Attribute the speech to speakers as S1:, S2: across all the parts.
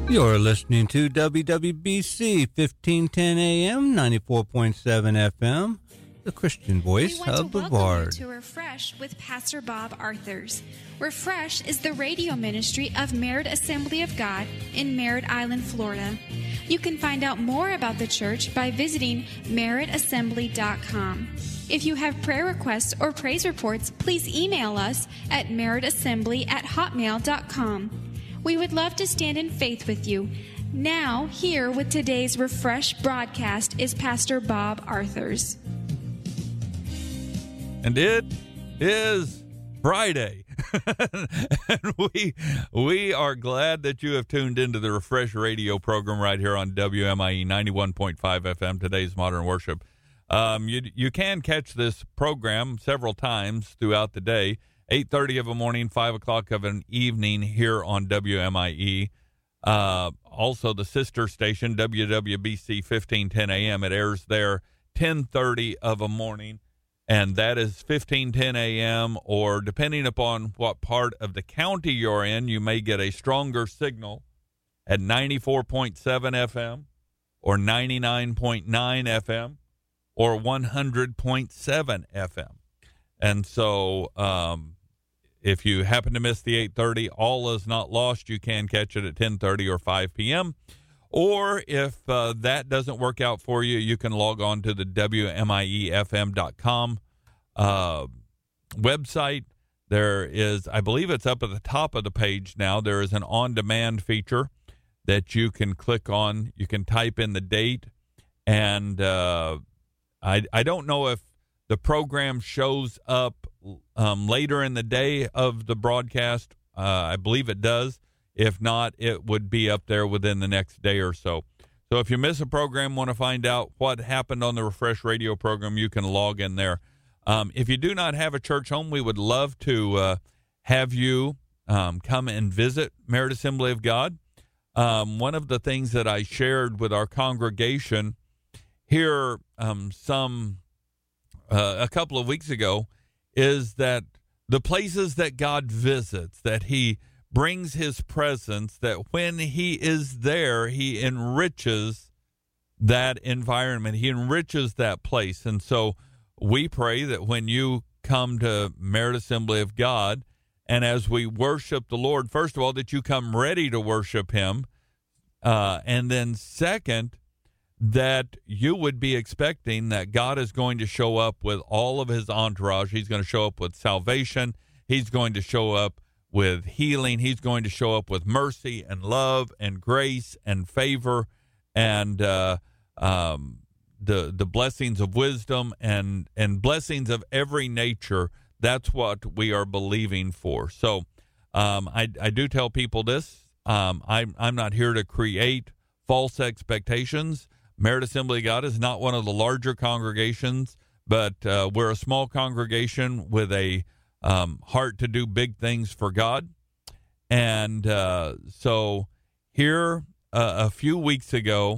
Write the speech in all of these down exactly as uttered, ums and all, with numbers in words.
S1: You're listening to W W B C fifteen ten A M, ninety-four point seven F M, the Christian voice of the Bard.
S2: We want to welcome you to Refresh with Pastor Bob Arthurs. Refresh is the radio ministry of Merritt Assembly of God in Merritt Island, Florida. You can find out more about the church by visiting merritt assembly dot com. If you have prayer requests or praise reports, please email us at merritt assembly at hotmail dot com. We would love to stand in faith with you. Now, here with today's Refresh broadcast is Pastor Bob Arthurs.
S3: And it is Friday. And we we are glad that you have tuned into the Refresh radio program right here on W M I E ninety-one point five F M, today's Modern Worship. Um, you you can catch this program several times throughout the day. eight thirty of a morning, five o'clock of an evening here on W M I E. Uh, also, the sister station, W W B C fifteen ten A M. It airs there ten thirty of a morning, and that is fifteen ten A M, or depending upon what part of the county you're in, you may get a stronger signal at ninety-four point seven F M or ninety-nine point nine F M or one hundred point seven F M. And so um, if you happen to miss the eight thirty, all is not lost. You can catch it at ten thirty or five p.m. Or if uh, that doesn't work out for you, you can log on to the W M I E F M dot com uh, website. There is, I believe it's up at the top of the page now, there is an on-demand feature that you can click on. You can type in the date, and uh, I, I don't know if the program shows up um, later in the day of the broadcast. Uh, I believe it does. If not, it would be up there within the next day or so. So if you miss a program, want to find out what happened on the Refresh radio program, you can log in there. Um, if you do not have a church home, we would love to uh, have you um, come and visit Merritt Assembly of God. Um, one of the things that I shared with our congregation here um, some uh, a couple of weeks ago is that the places that God visits, that he brings his presence, that when he is there, he enriches that environment. He enriches that place. And so we pray that when you come to Merritt Assembly of God, and as we worship the Lord, first of all, that you come ready to worship him. Uh, and then second, that you would be expecting that God is going to show up with all of his entourage. He's going to show up with salvation. He's going to show up with healing. He's going to show up with mercy and love and grace and favor and uh, um, the the blessings of wisdom and, and blessings of every nature. That's what we are believing for. So um, I, I do tell people this. Um, I'm, I'm not here to create false expectations. Merritt Assembly of God is not one of the larger congregations, but uh, we're a small congregation with a um, heart to do big things for God. And uh, so here uh, a few weeks ago,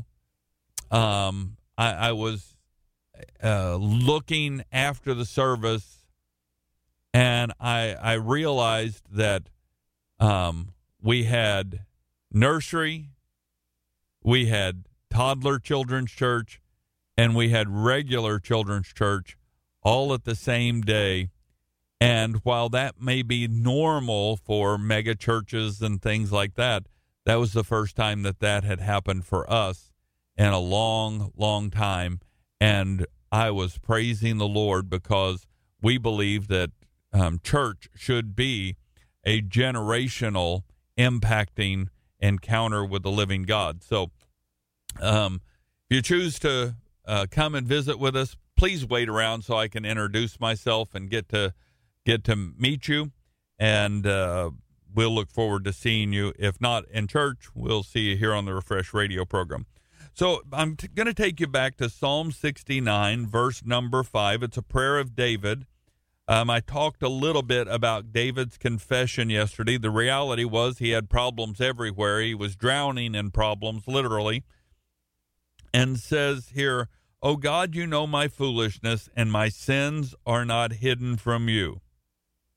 S3: um, I, I was uh, looking after the service, and I, I realized that um, we had nursery, we had toddler children's church, and we had regular children's church all at the same day. And while that may be normal for mega churches and things like that, that was the first time that that had happened for us in a long, long time. And I was praising the Lord because we believe that um, church should be a generational impacting encounter with the living God. So um, if you choose to uh, come and visit with us, please wait around so I can introduce myself and get to get to meet you. And uh, we'll look forward to seeing you. If not in church, we'll see you here on the Refresh radio program. So I'm t- going to take you back to Psalm sixty-nine, verse number five. It's a prayer of David. Um, I talked a little bit about David's confession yesterday. The reality was he had problems everywhere. He was drowning in problems, literally. And says here, "O God, you know my foolishness, and my sins are not hidden from you.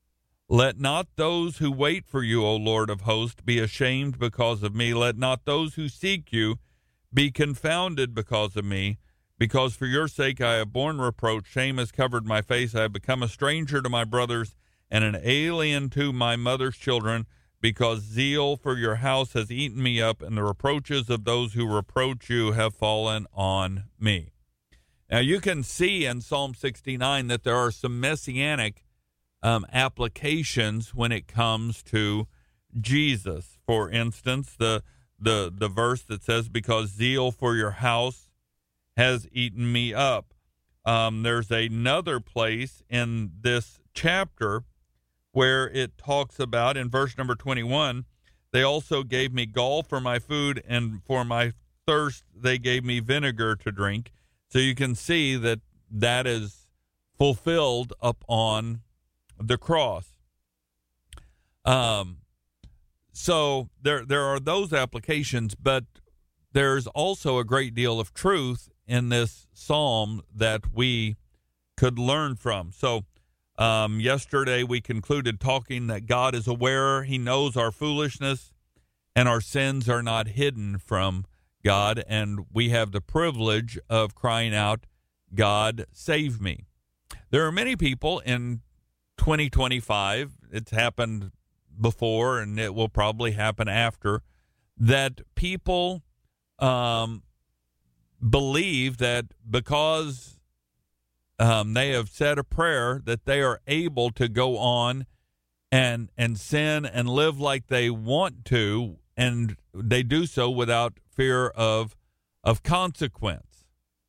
S3: Let not those who wait for you, O Lord of hosts, be ashamed because of me. Let not those who seek you be confounded because of me. Because for your sake I have borne reproach. Shame has covered my face. I have become a stranger to my brothers and an alien to my mother's children, because zeal for your house has eaten me up, and the reproaches of those who reproach you have fallen on me. Now, you can see in Psalm sixty-nine that there are some messianic um, applications when it comes to Jesus. For instance, the, the, the verse that says, because zeal for your house has eaten me up. Um, there's another place in this chapter where it talks about, in verse number twenty-one, they also gave me gall for my food, and for my thirst they gave me vinegar to drink. So you can see that that is fulfilled up on the cross. Um, so there there are those applications, but there's also a great deal of truth in this psalm that we could learn from. So um, yesterday we concluded talking that God is aware, he knows our foolishness, and our sins are not hidden from God, and we have the privilege of crying out, God, save me. There are many people in twenty twenty-five, it's happened before and it will probably happen after, that people um, believe that because um, they have said a prayer that they are able to go on and and sin and live like they want to, and they do so without fear of of consequence.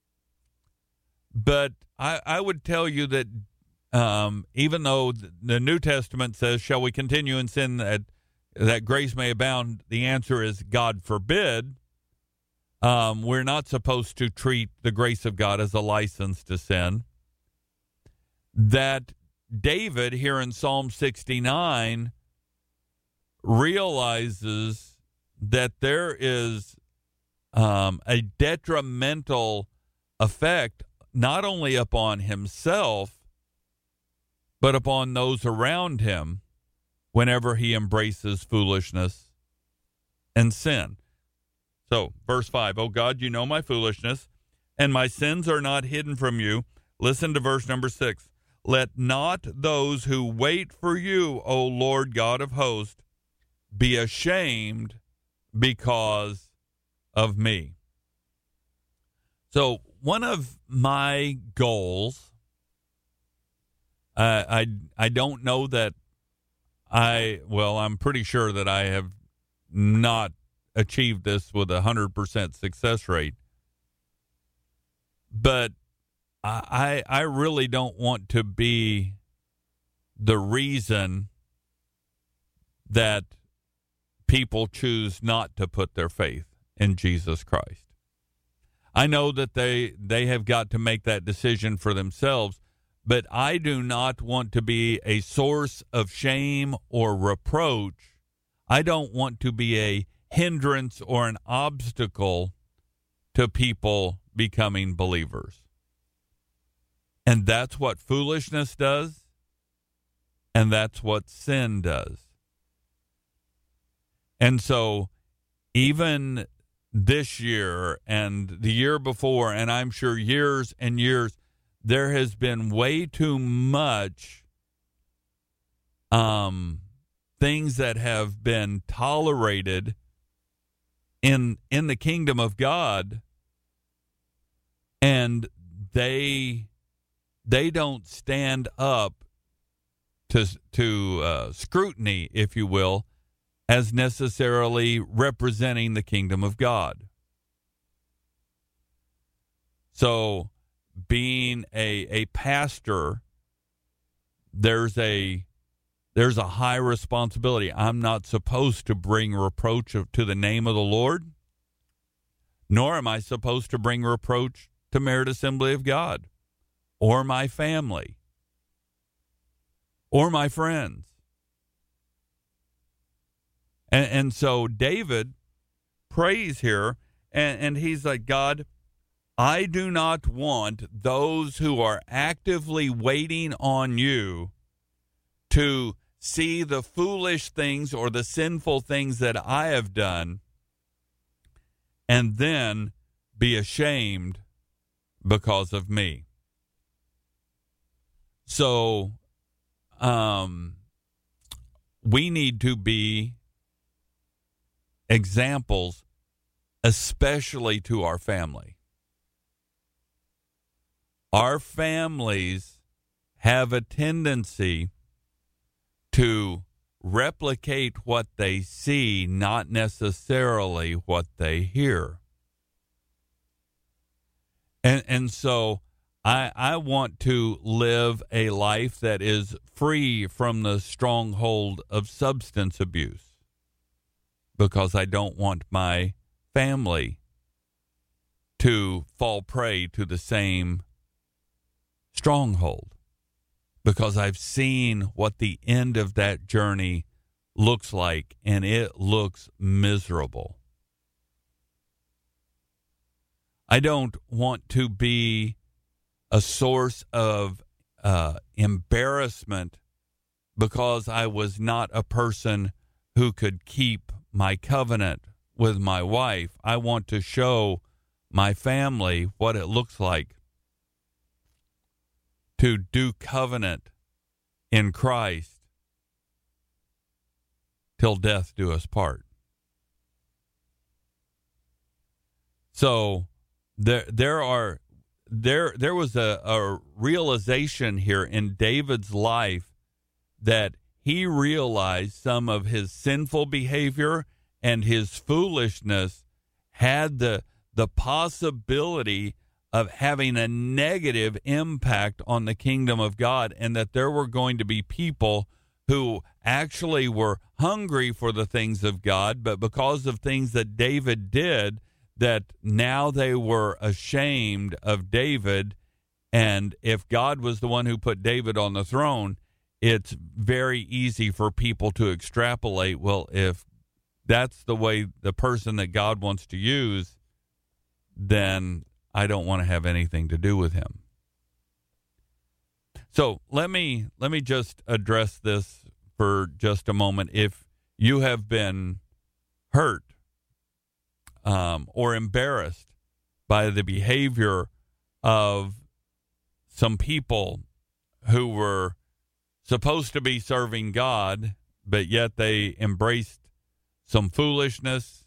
S3: But I, I would tell you that um, even though the New Testament says, shall we continue in sin that, that grace may abound, the answer is God forbid. Um, we're not supposed to treat the grace of God as a license to sin. That David here in Psalm sixty-nine realizes that there is um, a detrimental effect not only upon himself, but upon those around him whenever he embraces foolishness and sin. So, verse five, O God, you know my foolishness, and my sins are not hidden from you. Listen to verse number six. Let not those who wait for you, O Lord God of hosts, be ashamed because of me. So one of my goals, uh, I I don't know that I, well, I'm pretty sure that I have not achieved this with a one hundred percent success rate, but I I really don't want to be the reason that people choose not to put their faith in Jesus Christ. I know that they they have got to make that decision for themselves, but I do not want to be a source of shame or reproach. I don't want to be a hindrance or an obstacle to people becoming believers. And that's what foolishness does, and that's what sin does. And so even this year and the year before, and I'm sure years and years, there has been way too much um, things that have been tolerated in in the kingdom of God, and they they don't stand up to to uh, scrutiny, if you will, as necessarily representing the kingdom of God. So, being a a pastor, there's a there's a high responsibility. I'm not supposed to bring reproach of, to the name of the Lord, nor am I supposed to bring reproach to Merit Assembly of God, or my family, or my friends. And, and so David prays here, and, and he's like, God, I do not want those who are actively waiting on you to see the foolish things or the sinful things that I have done and then be ashamed because of me. So, um, we need to be examples, especially to our family. Our families have a tendency to replicate what they see, not necessarily what they hear. And and so I I want to live a life that is free from the stronghold of substance abuse, because I don't want my family to fall prey to the same stronghold, because I've seen what the end of that journey looks like, and it looks miserable. I don't want to be a source of uh, embarrassment because I was not a person who could keep my covenant with my wife. I want to show my family what it looks like to do covenant in Christ till death do us part. So there there are there there was a, a realization here in David's life that he realized some of his sinful behavior and his foolishness had the the possibility of having a negative impact on the kingdom of God, and that there were going to be people who actually were hungry for the things of God, but because of things that David did, that now they were ashamed of David. And if God was the one who put David on the throne, it's very easy for people to extrapolate, well, if that's the way the person that God wants to use, then I don't want to have anything to do with him. So let me let me just address this for just a moment. If you have been hurt um, or embarrassed by the behavior of some people who were supposed to be serving God, but yet they embraced some foolishness,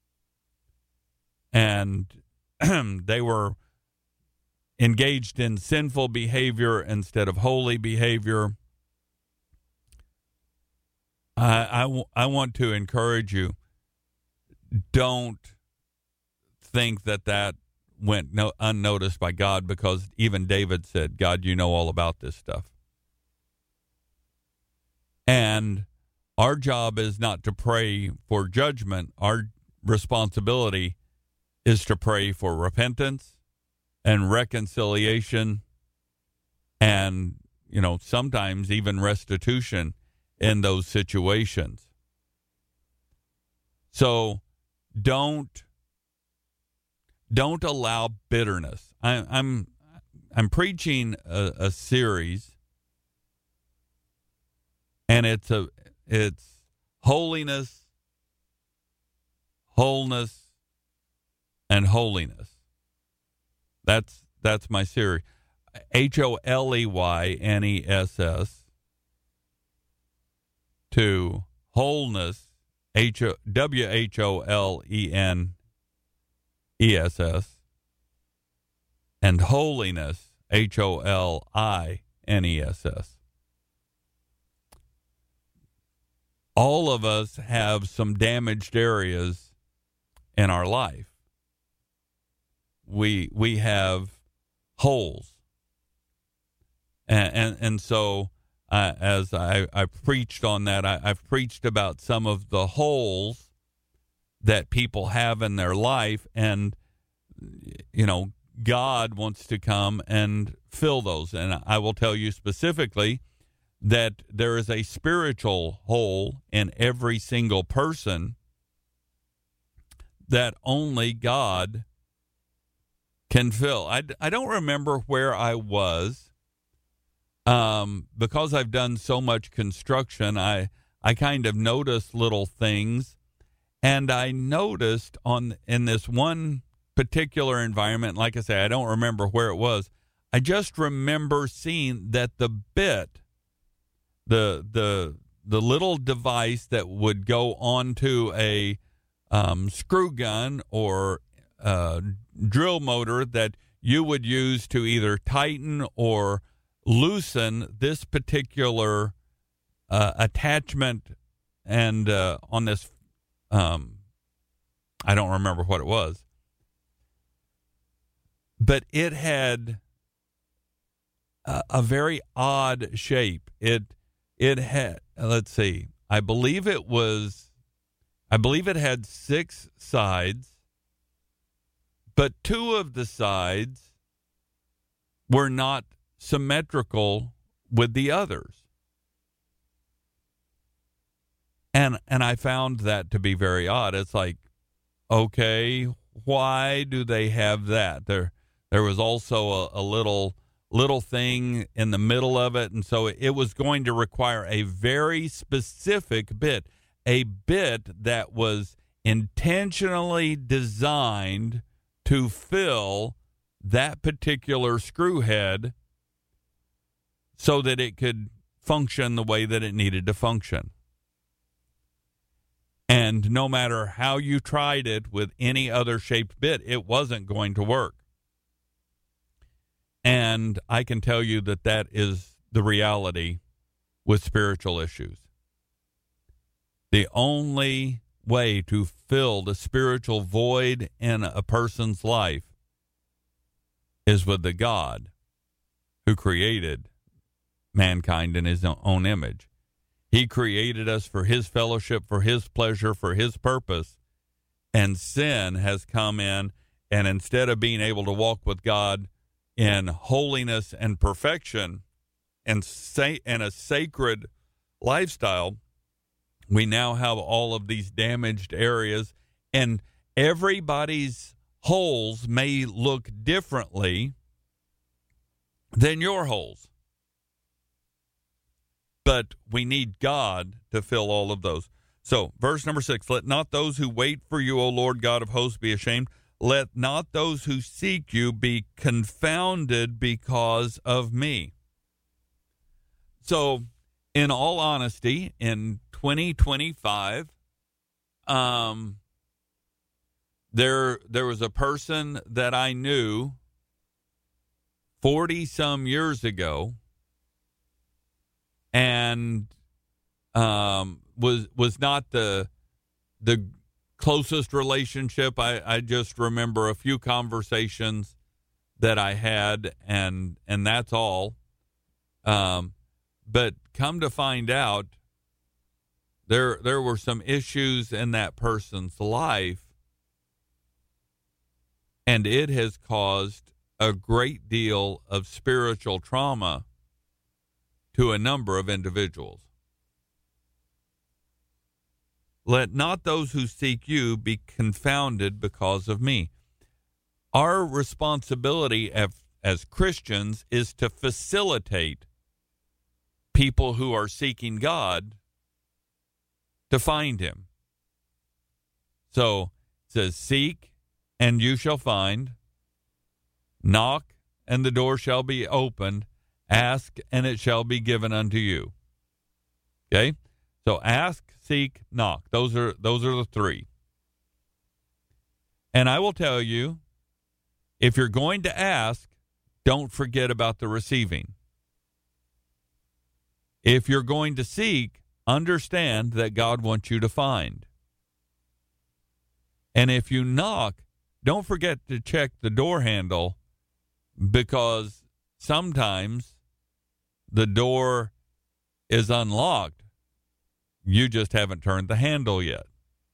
S3: and they were engaged in sinful behavior instead of holy behavior, I, I, w- I want to encourage you, don't think that that went no, unnoticed by God, because even David said, God, you know all about this stuff. And our job is not to pray for judgment. Our responsibility is to pray for repentance and reconciliation, and, you know, sometimes even restitution in those situations. So don't don't allow bitterness. I, I'm I'm preaching a, a series, and it's a it's holiness, wholeness, and holiness. That's that's my series. H O L E Y N E S S to wholeness, H O W H O L E N E S S, and holiness, H O L I N E S S. All of us have some damaged areas in our life. We we have holes, and and, and so uh, as I, I preached on that, I, I've preached about some of the holes that people have in their life, and you know, God wants to come and fill those. And I will tell you specifically that there is a spiritual hole in every single person that only God can fill. I, I don't remember where I was um, because I've done so much construction, I I kind of notice little things, and I noticed on in this one particular environment, like I say, I don't remember where it was. I just remember seeing that the bit, the the the little device that would go onto a um, screw gun or uh, drill motor that you would use to either tighten or loosen this particular uh, attachment, and uh, on this, um, I don't remember what it was, but it had a, a very odd shape. It it had, let's see, I believe it was, I believe it had six sides, but two of the sides were not symmetrical with the others. And and I found that to be very odd. It's like, okay, why do they have that? There there was also a, a little little thing in the middle of it, and so it was going to require a very specific bit, a bit that was intentionally designed to fill that particular screw head so that it could function the way that it needed to function. And no matter how you tried it with any other shaped bit, it wasn't going to work. And I can tell you that that is the reality with spiritual issues. The only way to fill the spiritual void in a person's life is with the God who created mankind in his own image. He created us for his fellowship, for his pleasure, for his purpose. And sin has come in, and instead of being able to walk with God in holiness and perfection and, sa- and a sacred lifestyle, we now have all of these damaged areas, and everybody's holes may look differently than your holes. But we need God to fill all of those. So, verse number six, let not those who wait for you, O Lord God of hosts, be ashamed. Let not those who seek you be confounded because of me. So, in all honesty, in twenty twenty-five, um, there there was a person that I knew forty some years ago, and um, was was not the the closest relationship. I, I just remember a few conversations that I had, and and that's all. Um, but come to find out, there there were some issues in that person's life, and it has caused a great deal of spiritual trauma to a number of individuals. Let not those who seek you be confounded because of me. Our responsibility as, as Christians is to facilitate people who are seeking God to find him. So it says, seek and you shall find, knock and the door shall be opened, ask and it shall be given unto you. Okay? So ask, seek, knock. Those are those are the three. And I will tell you, if you're going to ask, don't forget about the receiving. If you're going to seek, understand that God wants you to find. And if you knock, don't forget to check the door handle, because sometimes the door is unlocked. You just haven't turned the handle yet.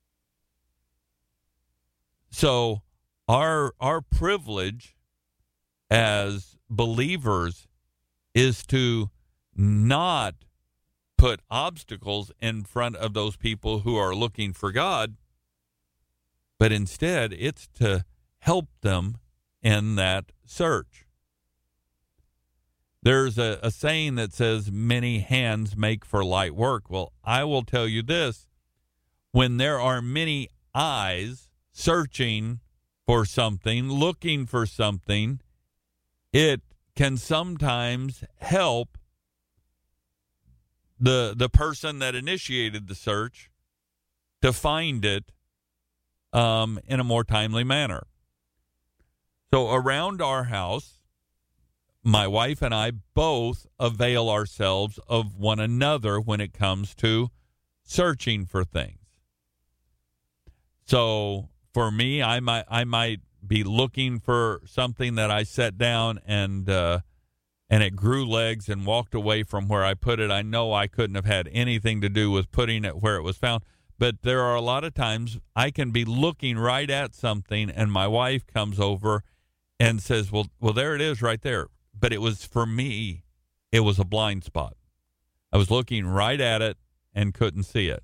S3: So our our privilege as believers is to not put obstacles in front of those people who are looking for God, but instead it's to help them in that search. There's a, a saying that says many hands make for light work. Well, I will tell you this. When there are many eyes searching for something, looking for something, it can sometimes help the the person that initiated the search to find it um, in a more timely manner. So around our house, my wife and I both avail ourselves of one another when it comes to searching for things. So for me, I might I might be looking for something that I set down and uh, and it grew legs and walked away from where I put it. I know I couldn't have had anything to do with putting it where it was found. But there are a lot of times I can be looking right at something and my wife comes over and says, well, well, there it is right there. But it was, for me, it was a blind spot. I was looking right at it and couldn't see it.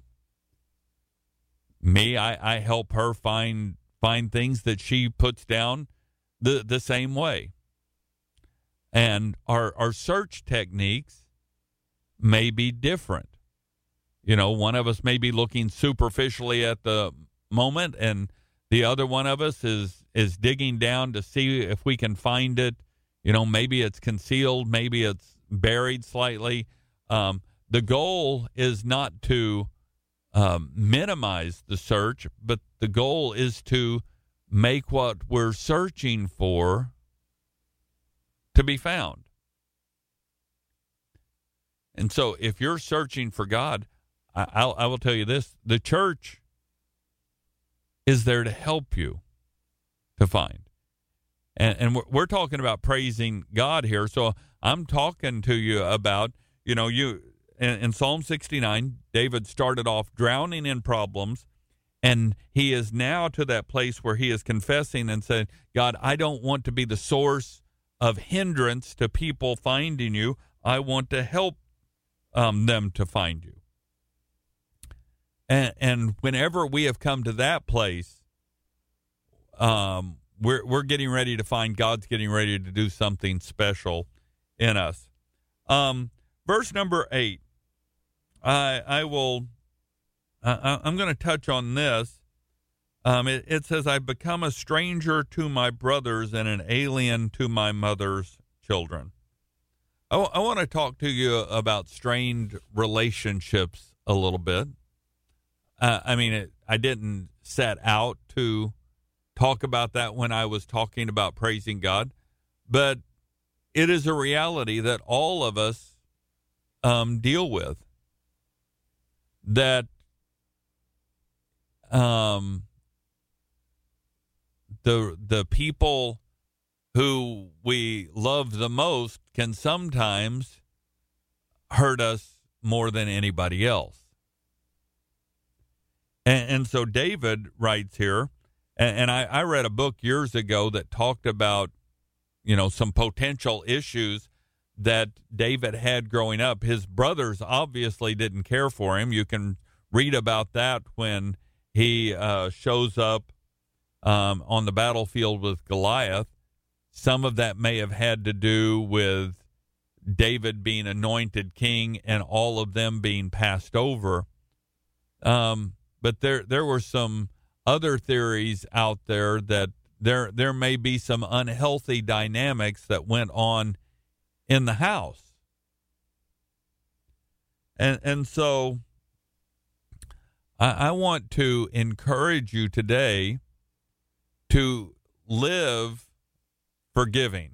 S3: Me, I, I help her find find things that she puts down the, the same way. And our our search techniques may be different. You know, one of us may be looking superficially at the moment, and the other one of us is is digging down to see if we can find it. You know, maybe it's concealed, maybe it's buried slightly. Um, the goal is not to um, minimize the search, but the goal is to make what we're searching for to be found. And so if you're searching for God, I, I'll, I will tell you this, the church is there to help you to find. And, and we're, we're talking about praising God here. So I'm talking to you about, you know, you in, in Psalm sixty-nine, David started off drowning in problems, and he is now to that place where he is confessing and saying, God, I don't want to be the source of hindrance to people finding you. I want to help um, them to find you. And, and whenever we have come to that place, um, we're we're getting ready to find God's getting ready to do something special in us. Um, verse number eight. I I will. I, I'm going to touch on this. Um, it, it says, "I've become a stranger to my brothers and an alien to my mother's children." I, w- I want to talk to you about strained relationships a little bit. Uh, I mean, it, I didn't set out to talk about that when I was talking about praising God, but it is a reality that all of us um, deal with. That um, the the people who we love the most can sometimes hurt us more than anybody else. And, and so David writes here, and, and I, I read a book years ago that talked about, you know, some potential issues that David had growing up. His brothers obviously didn't care for him. You can read about that when he uh, shows up um, on the battlefield with Goliath. Some of that may have had to do with David being anointed king and all of them being passed over. Um, but there there were some other theories out there that there there may be some unhealthy dynamics that went on in the house. And and so I, I want to encourage you today to live forgiving.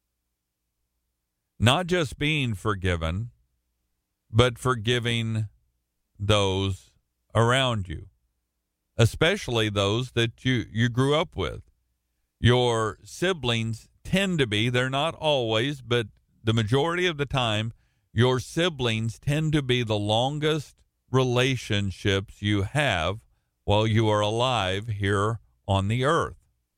S3: Not just being forgiven, but forgiving those around you, especially those that you, you grew up with. Your siblings tend to be, they're not always, but the majority of the time, your siblings tend to be the longest relationships you have while you are alive here on the earth.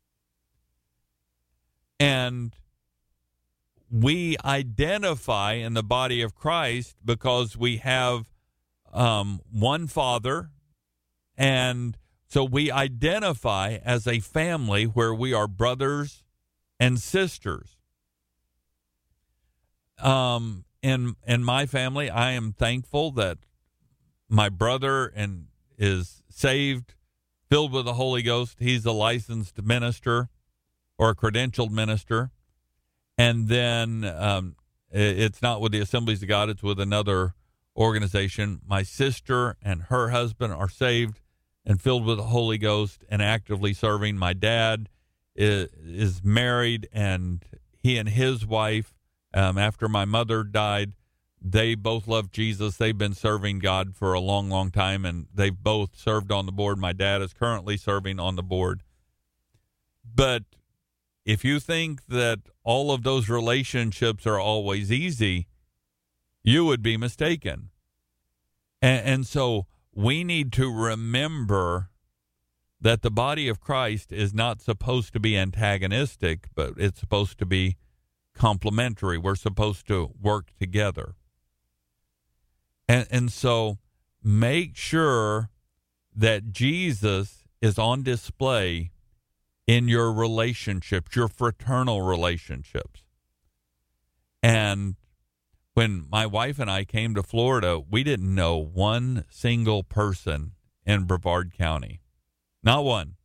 S3: And we identify in the body of Christ because we have um, one Father, and so we identify as a family where we are brothers and sisters. Um, in in my family, I am thankful that my brother and is saved, filled with the Holy Ghost. He's a licensed minister or a credentialed minister. And then um, it's not with the Assemblies of God, it's with another organization. My sister and her husband are saved and filled with the Holy Ghost and actively serving. My dad is, is married, and he and his wife, um, after my mother died, they both love Jesus. They've been serving God for a long, long time, and they've both served on the board. My dad is currently serving on the board. But if you think that all of those relationships are always easy, you would be mistaken. And, and so we need to remember that the body of Christ is not supposed to be antagonistic, but it's supposed to be complementary. We're supposed to work together. And, and so make sure that Jesus is on display in your relationships, your fraternal relationships. And when my wife and I came to Florida, we didn't know one single person in Brevard County. Not one.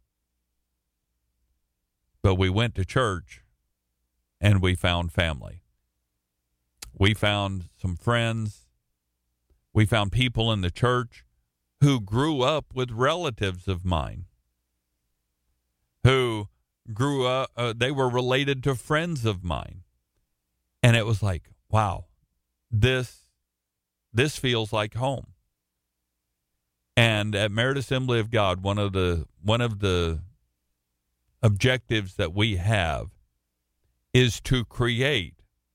S3: But we went to church and we found family. We found some friends. We found people in the church who grew up with relatives of mine, who grew up, uh, they were related to friends of mine. And it was like, wow, this, this feels like home. And at Merit Assembly of God, one of the, one of the objectives that we have is to create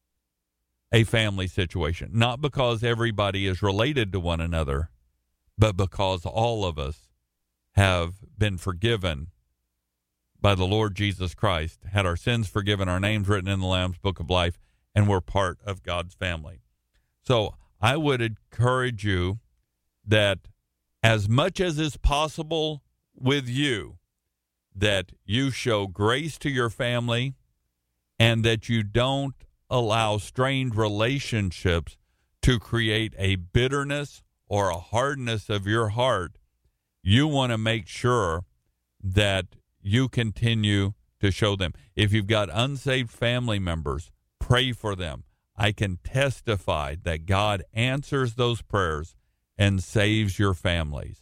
S3: a family situation, not because everybody is related to one another, but because all of us have been forgiven by the Lord Jesus Christ, had our sins forgiven, our names written in the Lamb's Book of Life, and we're part of God's family. So I would encourage you that as much as is possible with you, that you show grace to your family and that you don't allow strained relationships to create a bitterness or a hardness of your heart. You want to make sure that you continue to show them. If you've got unsaved family members, pray for them. I can testify that God answers those prayers and saves your families.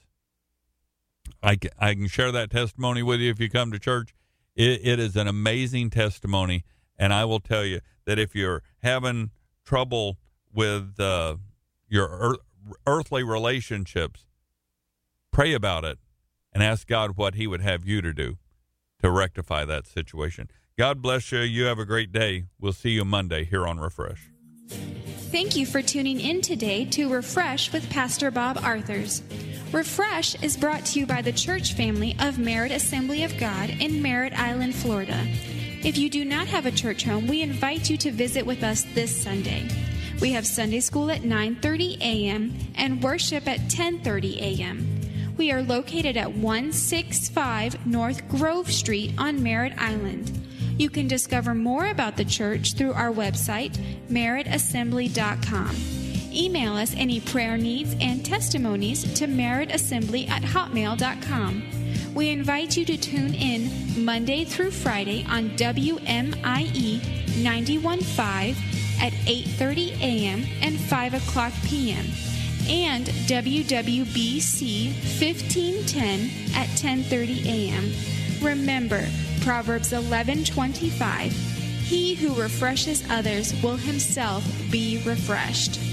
S3: I can, I can share that testimony with you if you come to church. It, it is an amazing testimony, and I will tell you that if you're having trouble with uh, your earth, earthly relationships, pray about it and ask God what he would have you to do to rectify that situation. God bless you. You have a great day. We'll see you Monday here on Refresh.
S2: Thank you for tuning in today to Refresh with Pastor Bob Arthurs. Refresh is brought to you by the church family of Merit Assembly of God in Merritt Island, Florida. If you do not have a church home, we invite you to visit with us this Sunday. We have Sunday school at nine thirty a.m. and worship at ten thirty a.m. We are located at one sixty-five North Grove Street on Merritt Island. You can discover more about the church through our website, merritt assembly dot com. Email us any prayer needs and testimonies to merrittassembly at hotmail dot com. We invite you to tune in Monday through Friday on W M I E ninety-one point five at eight thirty a.m. and five o'clock p.m. and W W B C fifteen ten at ten thirty a.m. Remember, Proverbs eleven twenty-five, he who refreshes others will himself be refreshed.